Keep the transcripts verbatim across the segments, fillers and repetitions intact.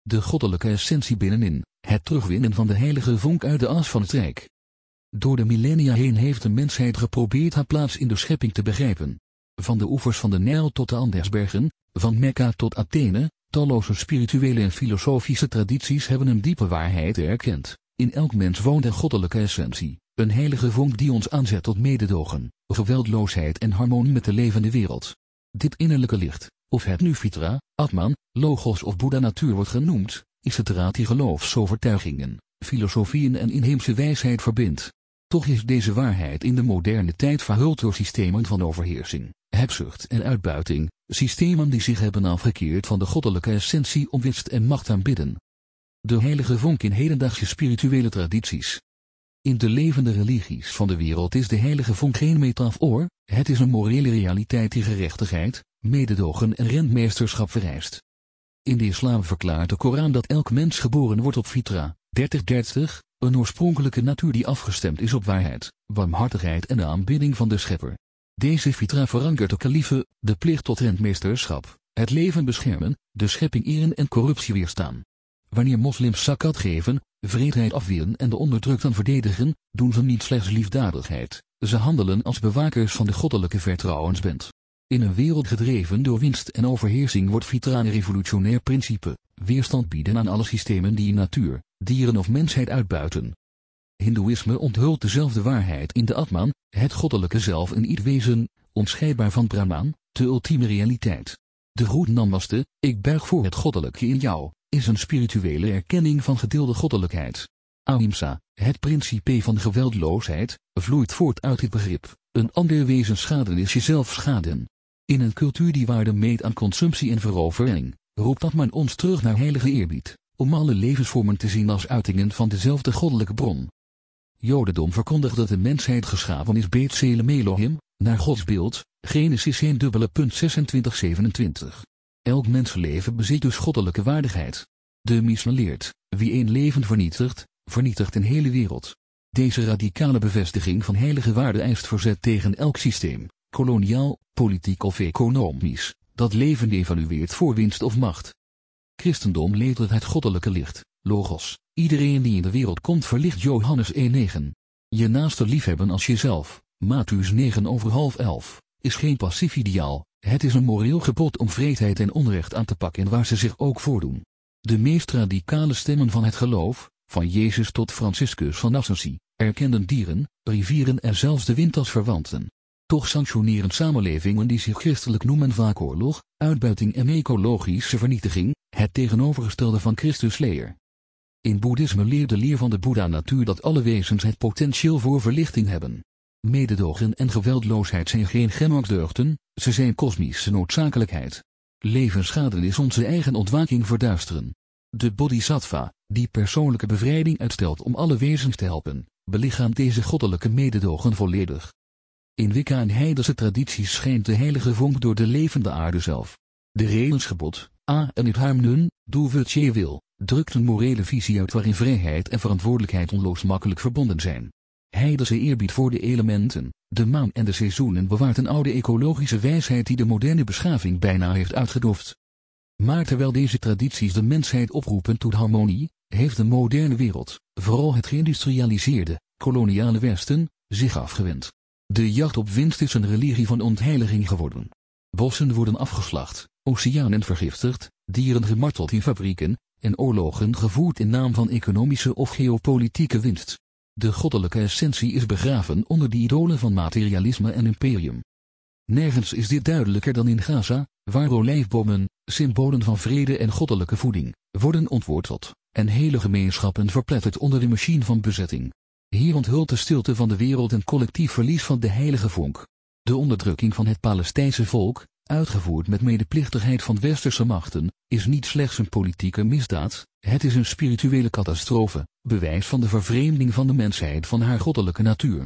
De goddelijke essentie binnenin, het terugwinnen van de heilige vonk uit de as van het rijk. Door de millennia heen heeft de mensheid geprobeerd haar plaats in de schepping te begrijpen. Van de oevers van de Nijl tot de Andesbergen, van Mekka tot Athene, talloze spirituele en filosofische tradities hebben een diepe waarheid erkend. In elk mens woont een goddelijke essentie, een heilige vonk die ons aanzet tot mededogen, geweldloosheid en harmonie met de levende wereld. Dit innerlijke licht, of het nu Fitra, Atman, Logos of Boeddha-natuur wordt genoemd, is het draad die geloofsovertuigingen, filosofieën en inheemse wijsheid verbindt. Toch is deze waarheid in de moderne tijd verhuld door systemen van overheersing, hebzucht en uitbuiting, systemen die zich hebben afgekeerd van de goddelijke essentie om winst en macht aanbidden. De heilige vonk in hedendaagse spirituele tradities. In de levende religies van de wereld is de heilige vonk geen metafoor, het is een morele realiteit die gerechtigheid, mededogen en rentmeesterschap vereist. In de islam verklaart de Koran dat elk mens geboren wordt op Fitra, dertig dertig, een oorspronkelijke natuur die afgestemd is op waarheid, barmhartigheid en de aanbidding van de schepper. Deze Fitra verankert de kalife, de plicht tot rentmeesterschap, het leven beschermen, de schepping eren en corruptie weerstaan. Wanneer moslims zakat geven, wreedheid afweren en de onderdrukten verdedigen, doen ze niet slechts liefdadigheid, ze handelen als bewakers van de goddelijke vertrouwensband. In een wereld gedreven door winst en overheersing wordt Fitra een revolutionair principe, weerstand bieden aan alle systemen die natuur, dieren of mensheid uitbuiten. Hindoeïsme onthult dezelfde waarheid in de Atman, het goddelijke zelf in ieder wezen, onscheidbaar van Brahman, de ultieme realiteit. De groet Namaste, ik buig voor het goddelijke in jou, is een spirituele erkenning van gedeelde goddelijkheid. Ahimsa, het principe van geweldloosheid, vloeit voort uit dit begrip, een ander wezen schaden is jezelf schaden. In een cultuur die waarde meet aan consumptie en verovering, roept dat men ons terug naar heilige eerbied, om alle levensvormen te zien als uitingen van dezelfde goddelijke bron. Jodendom verkondigt dat de mensheid geschapen is B'Tselem Elohim, naar Gods beeld, Genesis één zesentwintig zevenentwintig. Elk mensenleven bezit dus goddelijke waardigheid. De Mishnah leert, wie één leven vernietigt, vernietigt een hele wereld. Deze radicale bevestiging van heilige waarde eist verzet tegen elk systeem, koloniaal, politiek of economisch, dat leven evalueert voor winst of macht. Christendom leert het goddelijke licht, logos, iedereen die in de wereld komt verlicht Johannes één negen. Je naaste liefhebben als jezelf, Mattheüs negen over half elf, is geen passief ideaal, het is een moreel gebod om wreedheid en onrecht aan te pakken waar ze zich ook voordoen. De meest radicale stemmen van het geloof, van Jezus tot Franciscus van Assisi, erkenden dieren, rivieren en zelfs de wind als verwanten. Toch sanctioneren samenlevingen die zich christelijk noemen vaak oorlog, uitbuiting en ecologische vernietiging, het tegenovergestelde van Christus' leer. In boeddhisme leert de leer van de Boeddha-natuur dat alle wezens het potentieel voor verlichting hebben. Mededogen en geweldloosheid zijn geen gemaksdeugden, ze zijn kosmische noodzakelijkheid. Levensschade is onze eigen ontwaking verduisteren. De bodhisattva, die persoonlijke bevrijding uitstelt om alle wezens te helpen, belichaamt deze goddelijke mededogen volledig. In Wicca en heidense tradities schijnt de heilige vonk door de levende aarde zelf. De redensgebod, a en het harmnen, doe wat je wil, drukt een morele visie uit waarin vrijheid en verantwoordelijkheid onlosmakelijk verbonden zijn. Heidense eerbied voor de elementen, de maan en de seizoenen bewaart een oude ecologische wijsheid die de moderne beschaving bijna heeft uitgedoofd. Maar terwijl deze tradities de mensheid oproepen tot harmonie, heeft de moderne wereld, vooral het geïndustrialiseerde, koloniale Westen, zich afgewend. De jacht op winst is een religie van ontheiliging geworden. Bossen worden afgeslacht, oceanen vergiftigd, dieren gemarteld in fabrieken, en oorlogen gevoerd in naam van economische of geopolitieke winst. De goddelijke essentie is begraven onder de idolen van materialisme en imperium. Nergens is dit duidelijker dan in Gaza, waar olijfbomen, symbolen van vrede en goddelijke voeding, worden ontworteld, en hele gemeenschappen verpletterd onder de machine van bezetting. Hier onthult de stilte van de wereld een collectief verlies van de heilige vonk. De onderdrukking van het Palestijnse volk, uitgevoerd met medeplichtigheid van westerse machten, is niet slechts een politieke misdaad, het is een spirituele catastrofe, bewijs van de vervreemding van de mensheid van haar goddelijke natuur.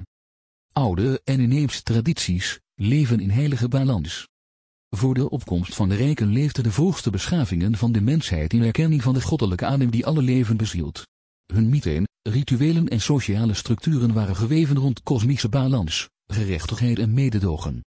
Oude en inheemse tradities leven in heilige balans. Voor de opkomst van de rijken leefden de vroegste beschavingen van de mensheid in erkenning van de goddelijke adem die alle leven bezielt. Hun mythen, rituelen en sociale structuren waren geweven rond kosmische balans, gerechtigheid en mededogen.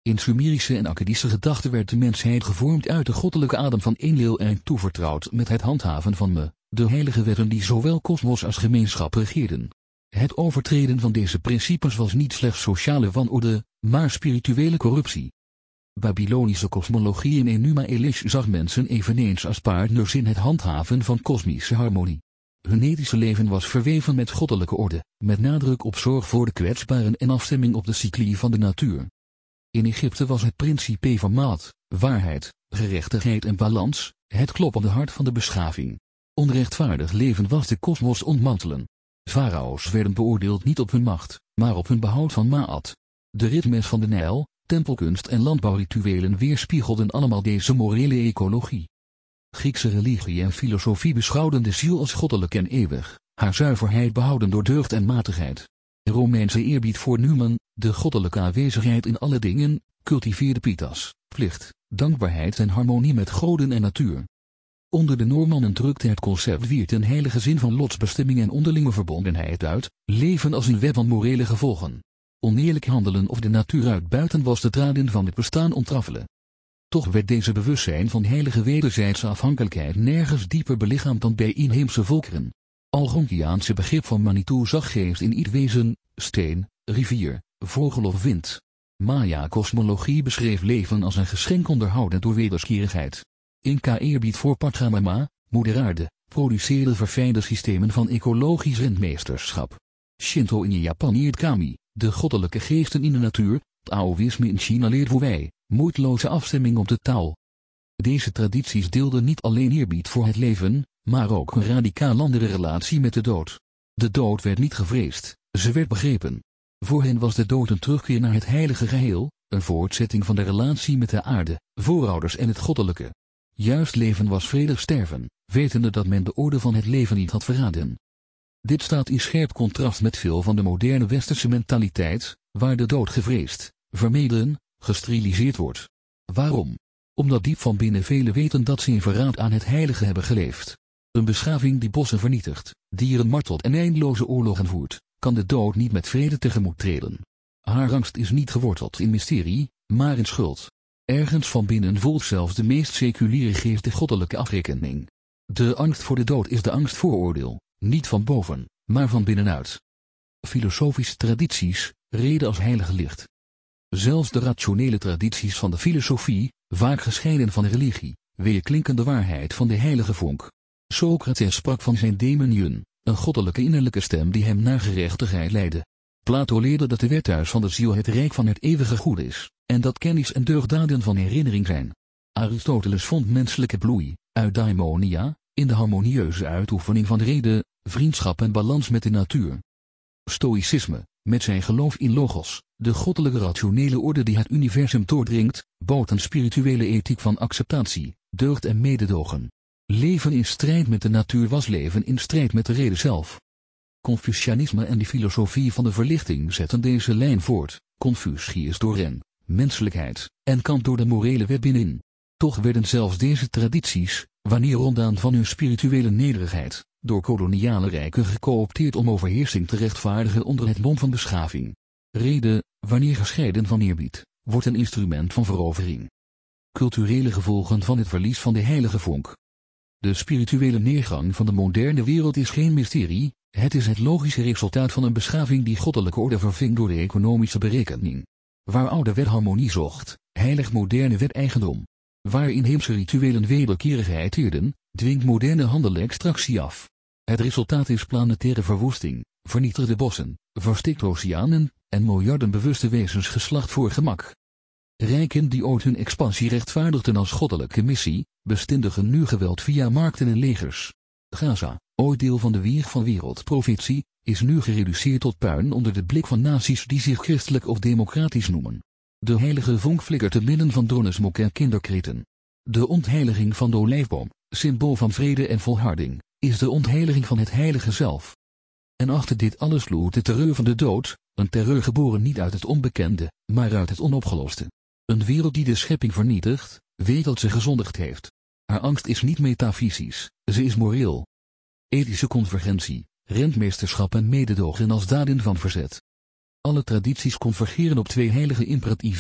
In Sumerische en Akkadische gedachten werd de mensheid gevormd uit de goddelijke adem van Enlil en toevertrouwd met het handhaven van me, de heilige wetten die zowel kosmos als gemeenschap regeerden. Het overtreden van deze principes was niet slechts sociale wanorde, maar spirituele corruptie. Babylonische kosmologie in Enuma Elish zag mensen eveneens als partners in het handhaven van kosmische harmonie. Hun ethische leven was verweven met goddelijke orde, met nadruk op zorg voor de kwetsbaren en afstemming op de cycli van de natuur. In Egypte was het principe van maat, waarheid, gerechtigheid en balans, het kloppende hart van de beschaving. Onrechtvaardig leven was de kosmos ontmantelen. Farao's werden beoordeeld niet op hun macht, maar op hun behoud van maat. De ritmes van de Nijl, tempelkunst en landbouwrituelen weerspiegelden allemaal deze morele ecologie. Griekse religie en filosofie beschouwden de ziel als goddelijk en eeuwig, haar zuiverheid behouden door deugd en matigheid. Romeinse eerbied voor Numen, de goddelijke aanwezigheid in alle dingen, cultiveerde pietas, plicht, dankbaarheid en harmonie met goden en natuur. Onder de Noormannen drukte het concept wierd een heilige zin van lotsbestemming en onderlinge verbondenheid uit, leven als een web van morele gevolgen. Oneerlijk handelen of de natuur uitbuiten was de draden van het bestaan ontrafelen. Toch werd deze bewustzijn van heilige wederzijdse afhankelijkheid nergens dieper belichaamd dan bij inheemse volkeren. Algonquiaanse begrip van Manitou zag geest in ieder wezen, steen, rivier, vogel of wind. Maya-kosmologie beschreef leven als een geschenk onderhouden door wederkerigheid. Inca eerbied voor Pachamama, moeder aarde, produceerde verfijnde systemen van ecologisch rentmeesterschap. Shinto in Japan eert Kami, de goddelijke geesten in de natuur. Taoïsme in China leert Wu-wei, moeiteloze afstemming op de taal. Deze tradities deelden niet alleen eerbied voor het leven, maar ook een radicaal andere relatie met de dood. De dood werd niet gevreesd, ze werd begrepen. Voor hen was de dood een terugkeer naar het heilige geheel, een voortzetting van de relatie met de aarde, voorouders en het goddelijke. Juist leven was vredig sterven, wetende dat men de orde van het leven niet had verraden. Dit staat in scherp contrast met veel van de moderne westerse mentaliteit, waar de dood gevreesd, vermeden, gesteriliseerd wordt. Waarom? Omdat diep van binnen velen weten dat ze in verraad aan het heilige hebben geleefd. Een beschaving die bossen vernietigt, dieren martelt en eindeloze oorlogen voert, kan de dood niet met vrede tegemoet treden. Haar angst is niet geworteld in mysterie, maar in schuld. Ergens van binnen voelt zelfs de meest seculiere geest de goddelijke afrekening. De angst voor de dood is de angst voor oordeel, niet van boven, maar van binnenuit. Filosofische tradities, reden als heilige licht. Zelfs de rationele tradities van de filosofie, vaak gescheiden van religie, weerklinken de waarheid van de heilige vonk. Socrates sprak van zijn daemonion, een goddelijke innerlijke stem die hem naar gerechtigheid leidde. Plato leerde dat de wethuis van de ziel het rijk van het eeuwige goed is, en dat kennis en deugdaden van herinnering zijn. Aristoteles vond menselijke bloei, eudaimonia, in de harmonieuze uitoefening van rede, vriendschap en balans met de natuur. Stoïcisme, met zijn geloof in logos, de goddelijke rationele orde die het universum doordringt, bood een spirituele ethiek van acceptatie, deugd en mededogen. Leven in strijd met de natuur was leven in strijd met de rede zelf. Confucianisme en de filosofie van de verlichting zetten deze lijn voort, Confucius door Ren, menselijkheid, en Kant door de morele wet binnenin. Toch werden zelfs deze tradities, wanneer ondaan van hun spirituele nederigheid, door koloniale rijken gecoopteerd om overheersing te rechtvaardigen onder het mom van beschaving. Rede, wanneer gescheiden van eerbied, wordt een instrument van verovering. Culturele gevolgen van het verlies van de heilige vonk. De spirituele neergang van de moderne wereld is geen mysterie, het is het logische resultaat van een beschaving die goddelijke orde verving door de economische berekening. Waar oude wet harmonie zocht, heilig moderne wet eigendom. Waar inheemse rituelen wederkerigheid eerden, dwingt moderne handel extractie af. Het resultaat is planetaire verwoesting, vernietigde bossen, verstikt oceanen, en miljarden bewuste wezens geslacht voor gemak. Rijken die ooit hun expansie rechtvaardigden als goddelijke missie, bestendigen nu geweld via markten en legers. Gaza, ooit deel van de wieg van wereldprofetie, is nu gereduceerd tot puin onder de blik van naties die zich christelijk of democratisch noemen. De heilige vonk flikkert te midden van dronesmok en kinderkreten. De ontheiliging van de olijfboom, symbool van vrede en volharding, is de ontheiliging van het heilige zelf. En achter dit alles loert de terreur van de dood, een terreur geboren niet uit het onbekende, maar uit het onopgeloste. Een wereld die de schepping vernietigt, weet dat ze gezondigd heeft. Haar angst is niet metafysisch, ze is moreel. Ethische convergentie, rentmeesterschap en mededogen als daden van verzet. Alle tradities convergeren op twee heilige imperatieven,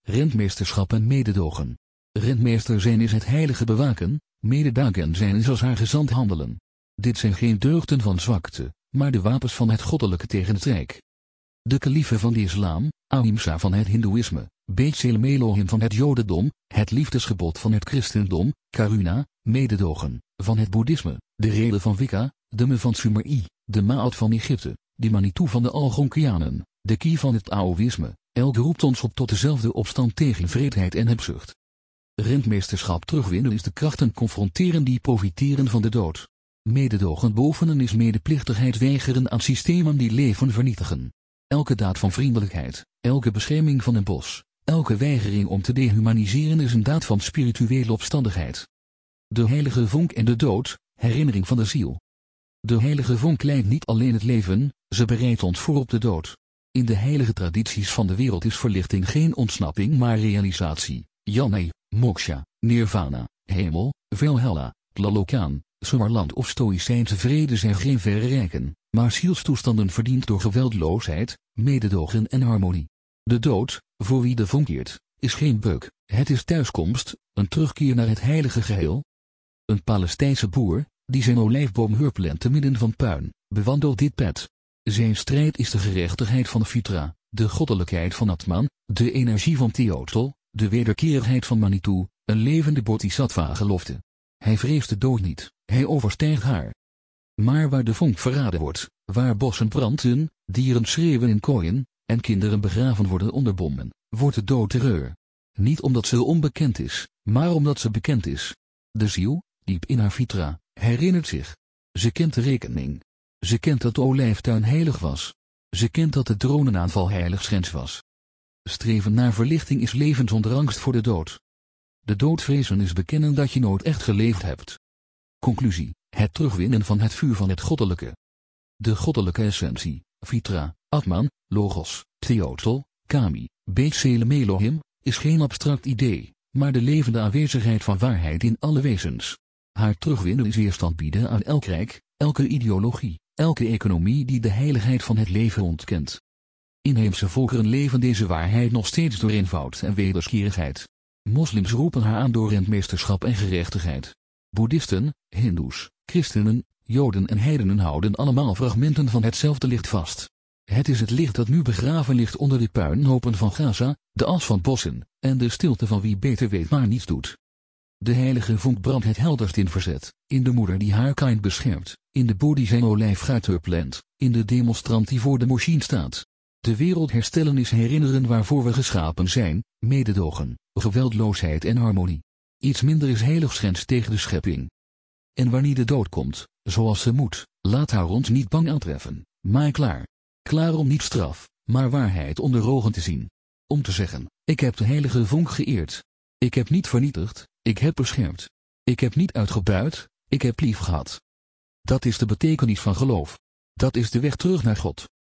rentmeesterschap en mededogen. Rentmeester zijn is het heilige bewaken, mededagen zijn is als haar gezant handelen. Dit zijn geen deugden van zwakte, maar de wapens van het goddelijke tegen het rijk. De kalife van de islam, ahimsa van het hindoeïsme, B'Tselem Elohim van het jodendom, het liefdesgebod van het christendom, karuna, mededogen, van het boeddhisme, de reden van Wicca, de me van Sumer-i, de Ma'at van Egypte, de Manitou van de Algonquianen, de Ki van het Taoïsme, elk roept ons op tot dezelfde opstand tegen vreedheid en hebzucht. Rentmeesterschap terugwinnen is de krachten confronteren die profiteren van de dood. Mededogen bovenen is medeplichtigheid weigeren aan systemen die leven vernietigen. Elke daad van vriendelijkheid, elke bescherming van een bos, elke weigering om te dehumaniseren is een daad van spirituele opstandigheid. De heilige vonk en de dood, herinnering van de ziel. De heilige vonk leidt niet alleen het leven, ze bereidt ons voor op de dood. In de heilige tradities van de wereld is verlichting geen ontsnapping maar realisatie. Jnana, moksha, nirvana, hemel, Valhalla, Tlalocan, Sumerland of stoïcijnse vrede zijn geen verre rijken, maar zielstoestanden verdiend door geweldloosheid, mededogen en harmonie. De dood, voor wie de vonk keert, is geen beuk, het is thuiskomst, een terugkeer naar het heilige geheel. Een Palestijnse boer, die zijn olijfboom hurpelt te midden van puin, bewandelt dit pad. Zijn strijd is de gerechtigheid van Fitra, de goddelijkheid van Atman, de energie van Teotl, de wederkerigheid van Manitou, een levende bodhisattva-gelofte. Hij vreest de dood niet, hij overstijgt haar. Maar waar de vonk verraden wordt, waar bossen branden, dieren schreeuwen in kooien, en kinderen begraven worden onder bommen, wordt de dood terreur. Niet omdat ze onbekend is, maar omdat ze bekend is. De ziel, diep in haar Fitra, herinnert zich. Ze kent de rekening. Ze kent dat de olijftuin heilig was. Ze kent dat de dronenaanval heiligschennis was. Streven naar verlichting is leven zonder angst voor de dood. De dood vrezen is bekennen dat je nooit echt geleefd hebt. Conclusie: het terugwinnen van het vuur van het goddelijke. De goddelijke essentie, Fitra, Atman, Logos, Teotl, Kami, B'Tselem Elohim, is geen abstract idee, maar de levende aanwezigheid van waarheid in alle wezens. Haar terugwinnen is weerstand bieden aan elk rijk, elke ideologie, elke economie die de heiligheid van het leven ontkent. Inheemse volkeren leven deze waarheid nog steeds door eenvoud en wederkerigheid. Moslims roepen haar aan door rentmeesterschap en gerechtigheid. Boeddhisten, hindoes, christenen, joden en heidenen houden allemaal fragmenten van hetzelfde licht vast. Het is het licht dat nu begraven ligt onder de puinhopen van Gaza, de as van bossen, en de stilte van wie beter weet maar niets doet. De heilige vonk brandt het helderst in verzet, in de moeder die haar kind beschermt, in de boer die zijn olijfgaard hurplant, in de demonstrant die voor de moschee staat. De wereld herstellen is herinneren waarvoor we geschapen zijn, mededogen, geweldloosheid en harmonie. Iets minder is heiligschennis tegen de schepping. En wanneer de dood komt, zoals ze moet, laat haar ons niet bang aantreffen, maar klaar. Klaar om niet straf, maar waarheid onder ogen te zien. Om te zeggen, ik heb de heilige vonk geëerd. Ik heb niet vernietigd, ik heb beschermd. Ik heb niet uitgebuit, ik heb lief gehad. Dat is de betekenis van geloof. Dat is de weg terug naar God.